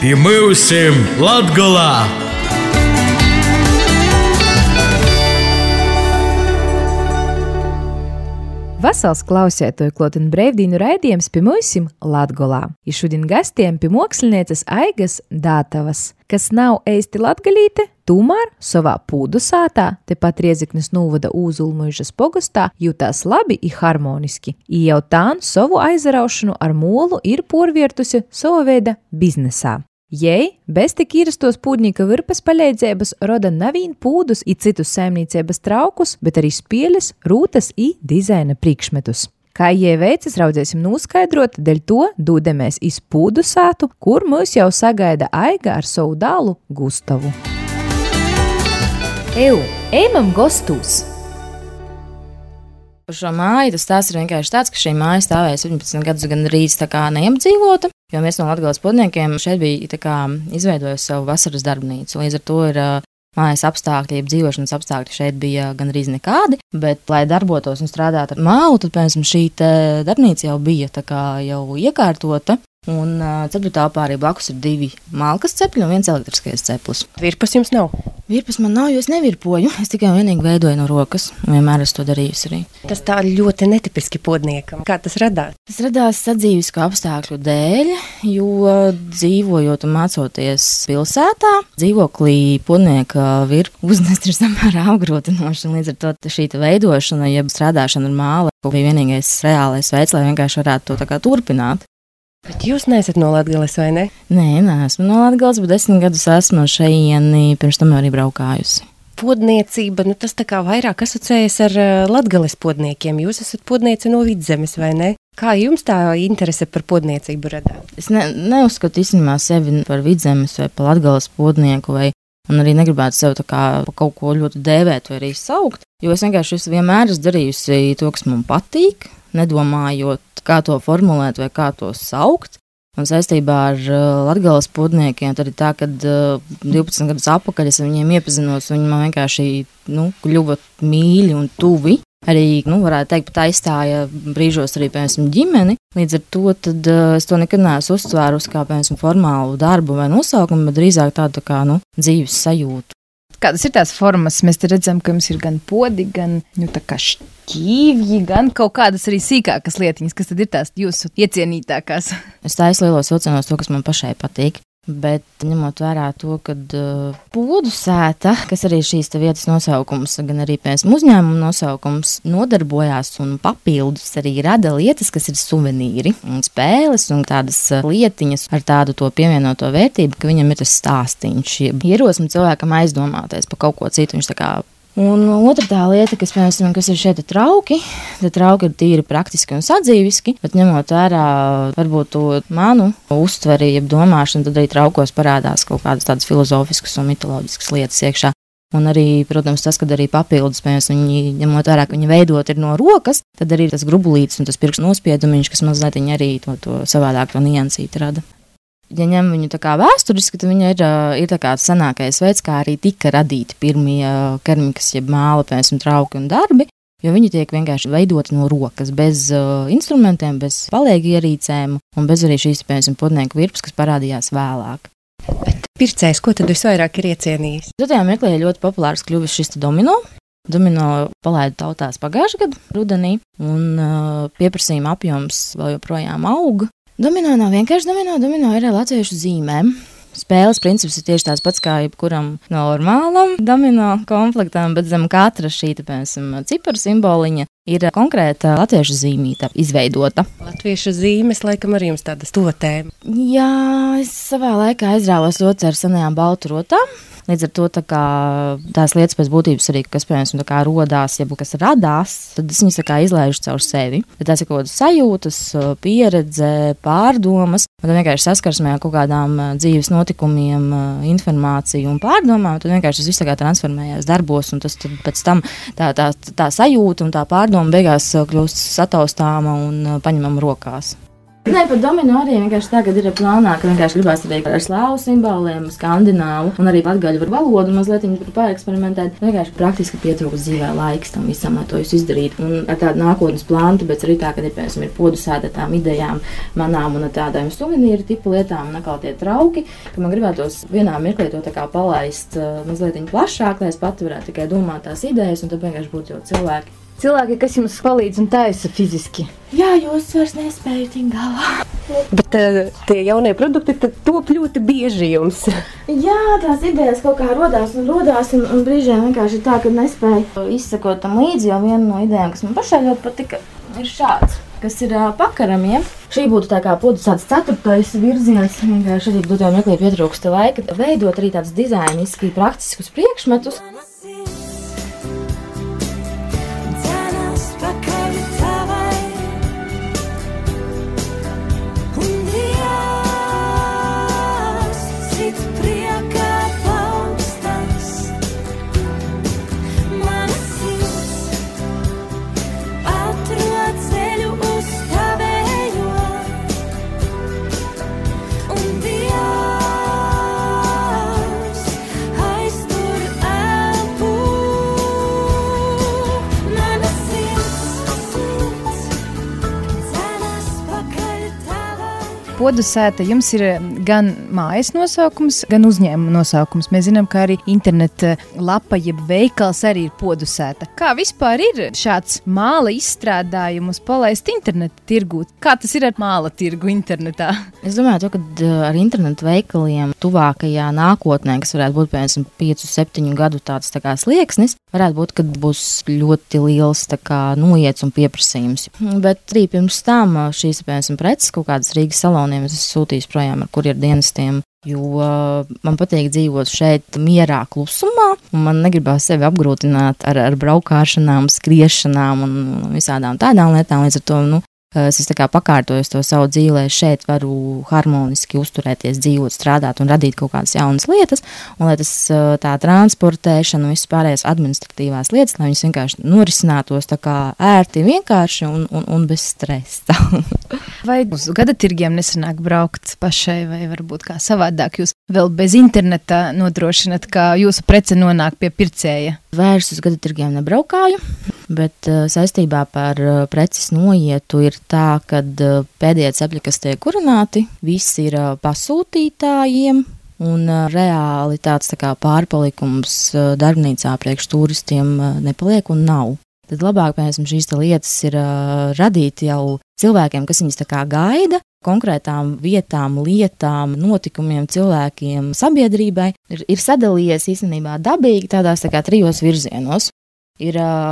Mūsim Latgolā! Vasals klausētoju klotin breivdīnu raidījums pie Mūsim Latgolā. I šodien gastiem pie mokslinieces Aigas Dātavas, kas nav eisti latgalīte, tomēr savā pūdu sātā, tepat Rieziknis novada Ūzulmuižas pogostā, jūtās labi I harmoniski. I jau tān savu aizaraušanu ar molu ir porviertusi sava veida biznesā. Jei, bez tik īrastos pūdnīka virpas paleidzēbas roda navīn pūdus I citus saimnīcēbas traukus, bet arī spieļas, rūtas I dizaina priekšmetus. Kā jei veicis, raudzēsim nūskaidrot, dēļ to dūdamēs iz pūdu sātu, kur mūs jau sagaida Aiga ar savu dālu Gustavu. Ejam gostūs! Par šo māju tas stāsts ir vienkārši tāds, ka šī māja stāvēja 17 gadus gandrīz tā kā neapdzīvota, jo viens no Latgales podniekiem šeit bija tā kā izveidojusi savu vasaras darbnīcu. Līdz ar to ir mājas apstākļi, dzīvošanas apstākļi šeit bija gandrīz nekādi, bet, lai darbotos un strādātu ar mālu, tad, piemēram, šī darbnīca jau bija tā kā jau iekārtota. Un cepļu arī blakus ir 2 malkas cepļi un 1 elektriskais ceplis. Virpas jums nav? Virpas man nav, jo es nevirpoju. Es tikai vienīgi veidoju no rokas, un vienmēr es to darījusi arī. Tas tā ļoti netipiski podniekam. Kā tas radās? Tas radās sadzīvisku apstākļu dēļ, jo dzīvojot un mācoties pilsētā, dzīvoklī podnieka virpu uznest ir samērā apgrūtinoši. Līdz ar to šī veidošana, jeb strādāšana ar māli, bija vienīgais reālais veids, lai vienkārši varētu to tā kā turpināt. Bet jūs neesat no Latgales, vai ne? Nē, neesmu no Latgales, bet 10 gadus esmu no šeieni, pirms tam arī braukājusi. Podniecība, tas tā kā vairāk asociējas ar Latgales podniekiem. Jūs esat podniece no Vidzemes, vai ne? Kā jums tā interese par podniecību radās? Es neuzskatu īstenībā sevi par Vidzemes vai par Latgales podnieku, un arī negribētu sev tā kā pa kaut ko ļoti dēvēt vai arī saukt, jo es vienkārši vienmēr esmu darījusi to, kas man patīk, nedomājot, kā to formulēt vai kā to saukt. Un saistībā ar Latgales podniekiem tad ir tā, ka 12 gadus atpakaļ es ar viņiem iepazinos, un viņi man vienkārši kļuva mīļi un tuvi. Arī, varētu teikt, pat aizstāja brīžos arī, piemēram, ģimeni. Līdz ar to tad es to nekad neesmu uztvērusi kā, piemēram, formālu darbu vai nosaukumu, bet drīzāk tādu kā, dzīves sajūtu. Kādas ir tās formas? Mēs te redzam, ka jums ir gan podi, gan tā kā šķīvji, gan kaut kādas arī sīkākas lietiņas, kas tad ir tās jūsu iecienītākās. Es taisu lielos vilcienos to, kas man pašai patīk, bet ņemot vērā to, ka podu sēta, kas arī šīs vietas nosaukums, gan arī pēc uzņēmuma nosaukums, nodarbojās un papildus arī rada lietas, kas ir suvenīri un spēles un tādas lietiņas ar tādu to pievienoto vērtību, ka viņam ir tas stāstiņš, ierosme cilvēkam aizdomāties par kaut ko citu, viņš tā kā. Un otra tā lieta, kas ir šeit trauki, tad trauki ir tīri praktiski un sadzīviski, bet ņemot vērā varbūt to manu uztveri, jeb domāšanu, tad arī traukos parādās kaut kādas tādas filozofiskas un mitoloģiskas lietas iekšā. Un arī, protams, tas, kad arī papildus, viņi ņemot vērā, ka viņi veidot ir no rokas, tad arī tas grubulītis un tas pirkstu nospiedumiņš, kas mazliet arī to savādāk to niansīti rada. Ja ņem viņu tā kā vēsturiski, tad viņa ir tā kā senākais veids, kā arī tika radīti pirmie keramikas, jeb māla, piemēram, trauki un darbi, jo viņi tiek vienkārši veidoti no rokas, bez instrumentiem, bez palīgi ierīcēm un bez arī šīs, piemēram, podnieku virpas, kas parādījās vēlāk. Bet pircējs, ko tad visvairāk ir iecienījis? Tajā mirklī ļoti populārs kļuvis šis domino. Domino palaida tautās pagājušā gada rudenī, un pieprasījuma apjoms vēl joprojām auga. Domino nav vienkārši domino ir ar latviešu zīmēm. Spēles princips ir tieši tāds pats kā jebkuram normālam domino komplektam, bet zem katra šī, piemēram, ciparu simboliņa ir konkrēta latviešu zīmīta izveidota. Latviešu zīmes, laikam, arī jums tādas to tēma. Jā, es savā laikā aizrāvos ļoti ar senajām baltu rotām. Līdz ar to tās lietas pēc būtības arī, kas, piemēram, rodās, jeb kas radās, tad es viņas izlaižu caur sevi. Tad tās ir kaut kādas sajūtas, pieredze, pārdomas, un tad vienkārši saskarsmē ar kaut kādām dzīves notikumiem, informāciju un pārdomām, tad vienkārši tas viss transformējās darbos, un tas pēc tam tā sajūta un tā pārdoma beigās kļūst sataustāma un paņemama rokās. Nē, par domino arī vienkārši tā, ka ir plānā, ka vienkārši gribās arī ar slāvu simboliem, skandināvu un arī latgaļu valodu mazliet paeksperimentēt. Vienkārši praktiski pietrūkst dzīvē laiks tam visam, lai to visu izdarītu. Un ar tādu nākotnes plānu, tāpēc arī tā, ka ir podu sēta tām idejām manām un tādām suvenīru tipu lietām un atkal tie trauki, ka man gribētos vienā mirklī to tā kā palaist mazliet plašāk, lai es pati varētu tikai domāt tās idejas un tad vienkārši būtu jau cilvēki. Cilvēki, kas jums palīdz un taisa fiziski. Jā, jūs vairs nespēju tikt galā. Bet tie jaunie produkti top ļoti bieži jums. Jā, tās idejas kaut kā rodās un brīžiem vienkārši tā, ka nespēju izsekot tam līdzi, jo viena no idejām, kas man pašai ļoti patika, ir šāds, kas ir pakaramiem. Šī būtu tā kā podu tāds 4. virziens, vienkārši arī dotajā meklī pietrūksta laika, veidot arī tādus dizainiski praktiskus priekšmetus. Podu sēta jums ir gan mājas nosaukums, gan uzņēmuma nosaukums. Mēs zinām, ka arī interneta lapa, jeb veikals arī ir podu sēta. Kā vispār ir šāds māla izstrādājumus palaist interneta tirgū? Kā tas ir ar māla tirgu internetā? Es domāju, ka ar internetu veikaliem tuvākajā nākotnē, kas varētu būt piemēram 5-7 gadu tāds tā kā slieksnis, varētu būt, ka būs ļoti liels tā kā noiets un pieprasījums. Bet arī pirms tam šīs, piemēram, preces kaut kādas Rīgas saloniem es esmu sūtījis projām ar kurjeru dienestiem, jo man patīk dzīvot šeit mierā, klusumā, un man negribās sevi apgrūtināt ar braukāšanām, skriešanām un visādām tādām lietām, līdz ar to, es tā kā pakārtojos to savu dzīvi, lai šeit varu harmoniski uzturēties, dzīvot, strādāt un radīt kaut kādas jaunas lietas, un lai tas tā transportēšana un viss pārējās administratīvās lietas, lai viņas vienkārši norisinātos tā kā ērti, vienkārši un bez stresa. Vai uz gada tirgiem nesanāk braukt pašai, vai varbūt kā savādāk jūs vēl bez interneta nodrošināt, kā jūsu prece nonāk pie pircēja? Vairs uz gada tirgiem nebraukāju, bet saistībā par preces noietu ir tā, ka pēdējie cepļi, kas tiek kurināti, visi ir pasūtītājiem un reāli tāds tā kā pārpalikums darbnīcā priekš turistiem nepaliek un nav. Tad labāk, piemēram, šīs lietas ir radīt jau cilvēkiem, kas viņas tā kā gaida, konkrētām vietām, lietām, notikumiem, cilvēkiem, sabiedrībai. Ir sadalījies īstenībā dabīgi tādās tā kā 3 virzienos. Ir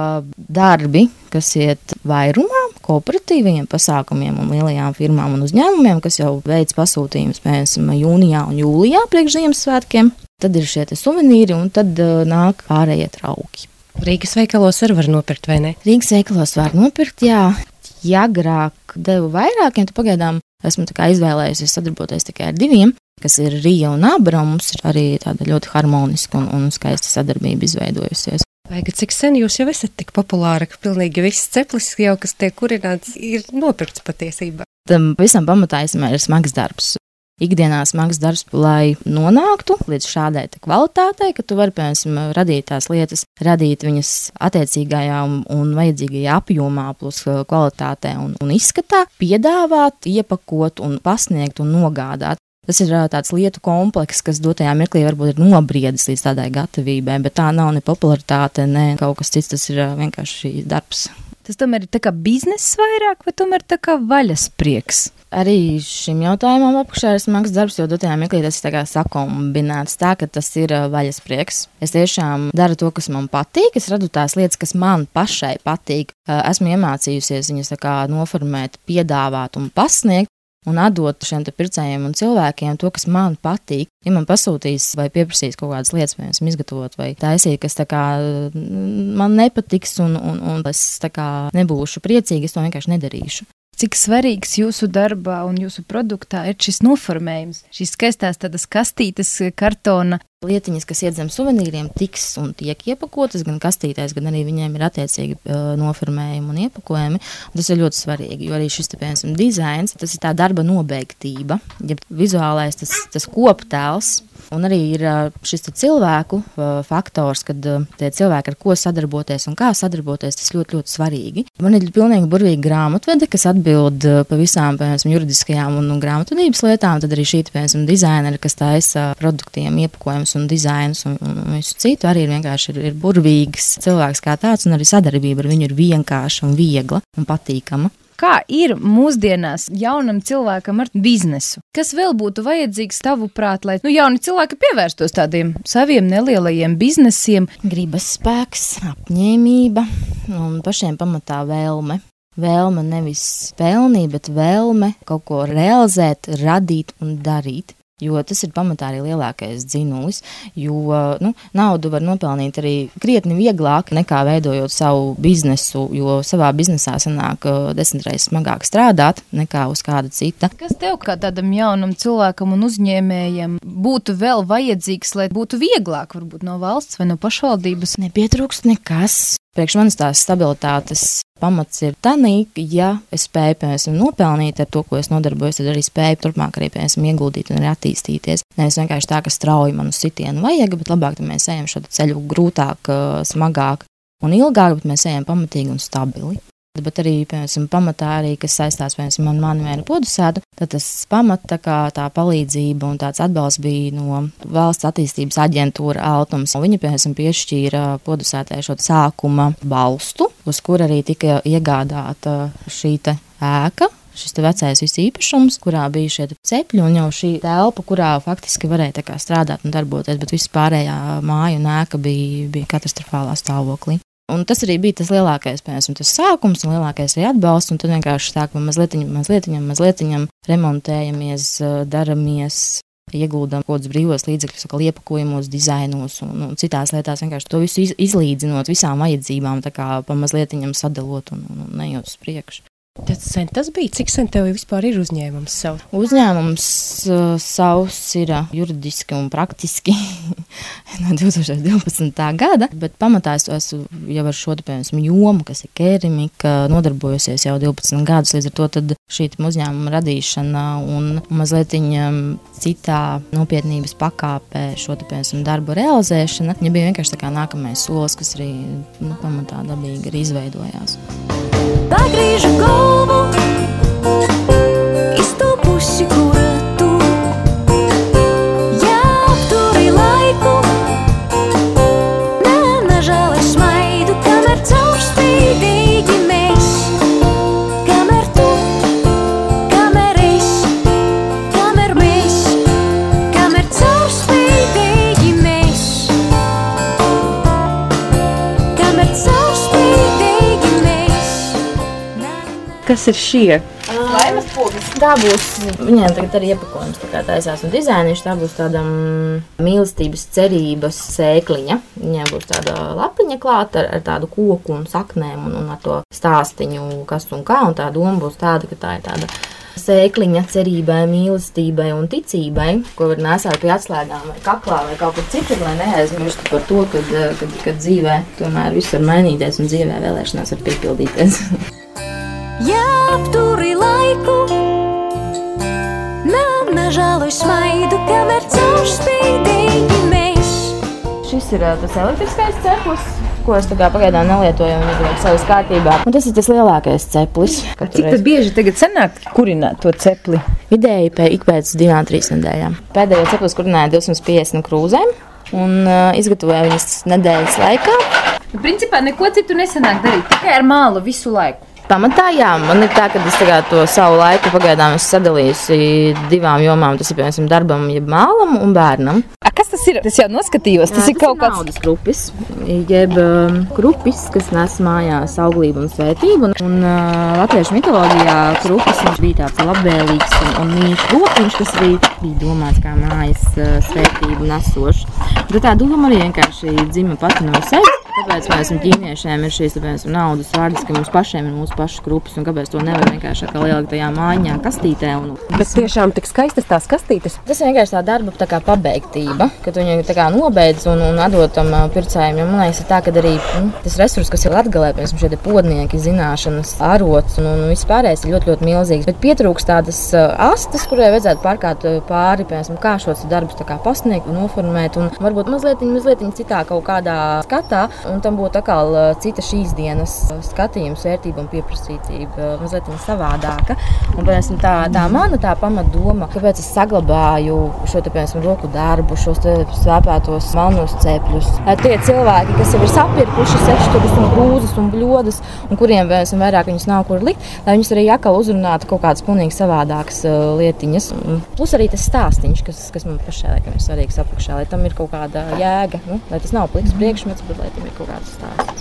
darbi, kas iet vairumā, kooperatīviem pasākumiem un lielajām firmām un uzņēmumiem, kas jau veids pasūtījumus, piemēram, jūnijā un jūlijā priekš Ziemassvētkiem. Tad ir šie suvenīri un tad nāk pārējie trauki. Rīgas veikalos arī var nopirkt, vai ne? Rīgas veikalos var nopirkt, jā. Ja agrāk devu vairākiem, tad pagaidām esmu tā kā izvēlējusies sadarboties tikai ar 2, kas ir Rija un Abra. Mums ir arī tāda ļoti harmoniska un skaista sadarbība izveidojusies. Vai cik sen jūs jau esat tik populāra, ka pilnīgi viss ceplis jau, kas tiek kurināts, ir nopirkts patiesībā? Tam visam pamatā ir smags darbs. Ikdienā smags darbs, lai nonāktu līdz šādai kvalitātei, ka tu vari, piemēram, radīt tās lietas, radīt viņas attiecīgajā un vajadzīgajā apjomā, plus kvalitātē un izskatā, piedāvāt, iepakot un pasniegt un nogādāt. Tas ir tāds lietu komplekss, kas dotajā mirklī varbūt ir nobriedis līdz tādai gatavībai, bet tā nav ne popularitāte, ne kaut kas cits, tas ir vienkārši darbs. Tas tomēr ir tā kā bizness vairāk, vai tomēr tā kā vaļas prieks? Arī šim jautājumam apakšā ir smags darbs, jo dotajā mirklī tas ir tā kā sakombinēts tā, ka tas ir vaļas prieks. Es tiešām daru to, kas man patīk, es radu tās lietas, kas man pašai patīk. Esmu iemācījusies viņas tā kā noformēt, piedāvāt un pasniegt, un atdot šiem pircējiem un cilvēkiem to, kas man patīk. Ja man pasūtīs vai pieprasīs kaut kādas lietas, piemēram, izgatavot vai taisīt, kas tā kā man nepatiks un es tā kā nebūšu priecīgi, es to vienkārši nedarīšu. Cik svarīgs jūsu darbā un jūsu produktā ir šis noformējums, šīs skaistās tādas kastītes, kartona? Lietiņas, kas iedzem suvenīriem, tiks un tiek iepakotas, gan kastītēs, gan arī viņiem ir attiecīgi noformējumi un iepakojumi. Un tas ir ļoti svarīgi, jo arī šis, piemēram, dizains, tas ir tā darba nobeigtība, ja vizuālais tas koptēls. Un arī ir šis cilvēku faktors, kad tie cilvēki, ar ko sadarboties un kā sadarboties, tas ļoti, ļoti svarīgi. Man ir pilnīgi burvīga grāmatvede, kas atbild pa visām, piemēram, juridiskajām un grāmatvedības lietām. Tad arī šī, piemēram, dizaineri, kas taisa produktiem, iepakojumus un dizainus un visu citu, arī vienkārši ir burvīgs cilvēks kā tāds, un arī sadarbība ar viņu ir vienkārša un viegla un patīkama. Kā ir mūsdienās jaunam cilvēkam ar biznesu? Kas vēl būtu vajadzīgs tavuprāt, lai jauni cilvēki pievērstos tādiem saviem nelielajiem biznesiem? Gribas spēks, apņēmība un pašiem pamatā vēlme. Vēlme nevis pelnīt, bet vēlme kaut ko realizēt, radīt un darīt. Jo tas ir pamatā arī lielākais dzinulis, jo naudu var nopelnīt arī krietni vieglāk nekā veidojot savu biznesu, jo savā biznesā sanāk 10 reizes smagāk strādāt nekā uz kāda cita. Kas tev kā tādam jaunam cilvēkam un uzņēmējam būtu vēl vajadzīgs, lai būtu vieglāk varbūt no valsts vai no pašvaldības? Nepietrūkst nekas. Priekš manis tās stabilitātes pamats ir tanī, ja es spēju, piemēram, nopelnīt ar to, ko es nodarbojos, tad arī spēju turpmāk arī, piemēram, ieguldīt un arī attīstīties. Nevis vienkārši tā, ka strauji manu sitienu vajag, bet labāk tad mēs ejam šo ceļu grūtāk, smagāk un ilgāk, bet mēs ejam pamatīgi un stabili. Bet arī, piemēram, pamatā arī, kas saistās, piemēram, mani mēra podusētu, tad tas pamata tā palīdzība un tāds atbalsts bija no valsts attīstības aģentūra Altums. Viņi, piemēram, piešķīra podusētē šo sākuma balstu, uz kur arī tika iegādāta šī ēka. Šis vecais īpašums, kurā bija šie cepļi un jau šī telpa, kurā faktiski varēja strādāt un darboties, bet viss pārējā māja un ēka bija katastrofālā stāvoklī. Un tas arī bija tas lielākais, piemēram, tas sākums un lielākais arī atbalsts, un tad vienkārši sākam mazlietiņam remontējamies, daramies, ieguldam kaut kādus brīvos līdzekļus, iepakojumos, dizainos un citās lietās, vienkārši to visu izlīdzinot visām vajadzībām, tā kā pa mazlietiņam sadalot un nejot uz priekšu. Tas bija, cik sen tev vispār ir uzņēmums savs? Uzņēmums savs ir juridiski un praktiski no 2012. gada, bet pamatā es esmu jau ar šo jomu, kas ir keramika, nodarbojusies jau 12 gadus, līdz ar to tad šī uzņēmuma radīšana un mazliet citā nopietnības pakāpē šo darbu realizēšana, viņa bija vienkārši tā kā nākamais solis, kas arī pamatā dabīgi arī izveidojās. Pagriežu galvu iz to pusi, kura tu jāapturi laiku, nenažēlē smaidu, kamēr caurspīdīgi mēs, kamēr tu, kamēr es, kamēr mēs, kamēr caurspīdīgi mēs, kamēr caurspīdīgi mēs. Kas ir šie? Laimas pūkas. Tā būs, viņiem tagad arī iepakojums tā kā taisās un dizainiši, tā būs tāda mīlestības cerības sēkliņa. Viņiem būs tāda lapiņa klāta ar tādu koku un saknēm un ar to stāstiņu, kas un kā, un tā doma būs tāda, ka tā ir tāda sēkliņa cerībai, mīlestībai un ticībai, ko var nesāt pie atslēgām vai kaklā vai kaut kur citur, lai neaizmirstu par to, kad dzīvē tomēr viss var mainīties un dzīvē vēlēšanās var piepildīties. Jāapturi laiku, nežēloj smaidu, kamēr caurspīdīgi mēs. Šis ir tas elektriskais ceplis, ko es pagaidām nelietoju, un ir savas kārtībā. Un tas ir tas lielākais ceplis. Cik tad bieži tagad sanāk kurināt to cepli? Vidēji ik pēc 2-3 nedēļām. Pēdējo ceplis kurināja 250 krūzēm un izgatavoja viņas nedēļas laikā. Principā neko citu nesanāk darīt, tikai ar mālu visu laiku. Pamatā, jā, man ir tā, ka es to savu laiku pagaidām esmu sadalījusi 2 jomām. Tas ir, piemēram, darbam, jeb mālam un bērnam. Kas tas ir? Tas jau noskatījos. Tas ir kaut kāds naudas krupis, jeb krupis, kas nes mājās auglību un svētību. Un latviešu mitoloģijā krupis bija tāds labvēlīgs un mīļš lopiņš, kas arī bija domāts kā mājas svētību nesošs. Bet tā doma arī vienkārši dzima pati no sevis. Kāpēc mēs ķīniešiem ir šīs naudas vārdas, ka mums pašiem ir mūsu pašu grupas, un kāpēc to nevar vienkārši ielikt tajā mājiņā, kastītē? Bet tiešām tik skaistas tās kastītes. Tas ir vienkārši tā darba tā kā pabeigtība, kad viņu tā kā nobeidz un atdod tam pircējiem. Jo man liekas, tā, kad arī tas resurs, kas ir Latgalē, piemēram, šie podnieki, zināšanas, arots un viss pārējais ir ļoti, ļoti milzīgs. Bet pietrūkst tādas astes, kurai vajadzētu pārkāt pāri, piemēram, kā šos darbus tā kā pasniegt un noformēt, un varbūt mazliet citā kaut kādā skatā. Un tam būtu atkal cita šīs dienas skatījums, vērtība un pieprasītība, mazliet savādāka. Un, piemēram, tā mana pamatdoma, kāpēc es saglabāju šo roku darbu, šos svēpētos melnos cepļus. Tie cilvēki, kas jau ir sapirkuši sešturus un grūzus un bļodas, un kuriem vairāk viņus nav kur likt, lai viņus arī atkal uzrunātu kaut kādas pilnīgi savādākas lietiņas. Plus arī tas stāstiņš, kas man pašai laikam ir svarīgs apakšā, lai tam ir kaut kāda jēga, lai tas nav pliks priekšmets, bet lai tam ir kaut kāds stāsts.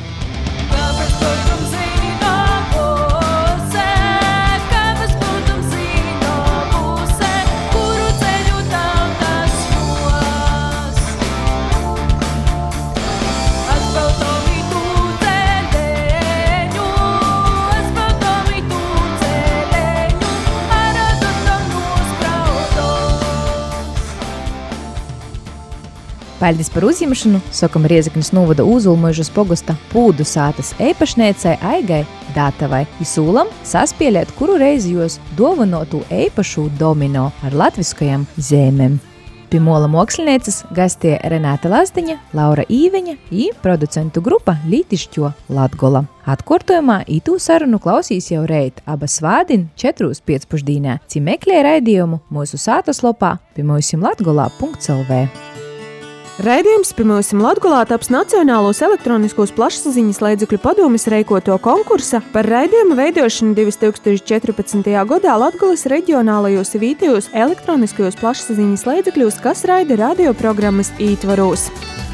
Paldies par uzņemšanu, sakam Riezeknes novada Uzulmuižas pogosta Pūdu sātas eipašniecei Aigai Dātavai. Izsūlam saspielēt, kuru reizi jūs dovanotu eipašu domino ar latviskajam zēmēm. Pie mola mokslinieces gastie Renāte Lazdiņa, Laura Īveņa i producentu grupa Lītišķo Latgola. Atkortojumā itū sarunu klausīs jau reit abas svādin 4:00 ci meklē raidījumu mūsu sātaslopā piemojusimlatgolā.lv. Raidījums Pirmajam Latgolā taps Nacionālos elektroniskos plašsaziņas līdzekļu padomes rīkoto konkursa par raidījumu veidošanu 2014. gadā Latgoles reģionālajos vietējos elektroniskajos plašsaziņas līdzekļos, kas raida radioprogrammas ītvaros.